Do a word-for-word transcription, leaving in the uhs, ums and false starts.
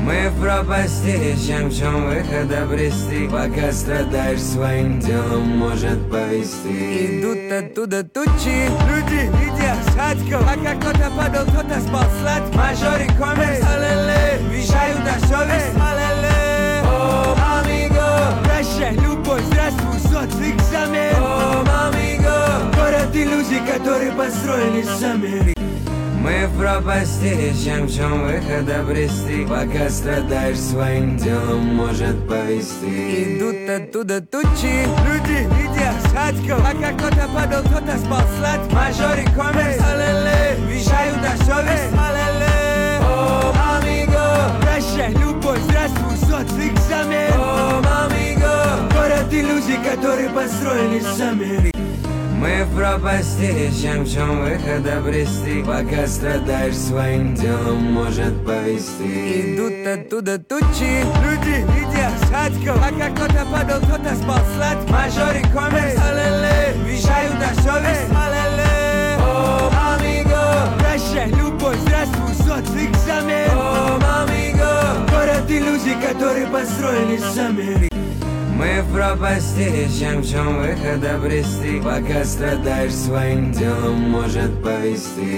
Мы в пропасти, ищем в чем выход обрести. Пока страдаешь своим делом, может повести. Идут оттуда тучи, люди видя шатков. Пока кто-то падал, кто-то спал сладко. Мажори коммерс, алеле, вещают на совесть, алеле. О, амиго, прощай, любовь, здравствуй, соцэкзамен. О, амиго, город иллюзий, который построили сами. Мы в пропасти, ищем в чем выход обрести. Пока страдаешь своим делом, может повести. Идут оттуда тучи, люди видя шатков. Пока кто-то падал, кто-то спал сладко. Мажори коммерс, алеле, вещают на совесть, алеле. О, амиго, прощай, любовь, здравствуй, соцэкзамен. О, амиго, город иллюзий, который построили сами. Мы в пропасти, ищем в чем выход обрести. Пока страдаешь своим делом, может повести. Идут оттуда тучи, люди видя шатков. Пока кто-то падал, кто-то спал сладко. Мажори коммерс, алеле, вещают на совесть, алеле. О, амиго, прощай, любовь, здравствуй, соцэкзамен. О, амиго, город иллюзий, который построили сами. Мы в пропасти, ищем в чем выход обрести. Пока страдаешь своим делом, может повести.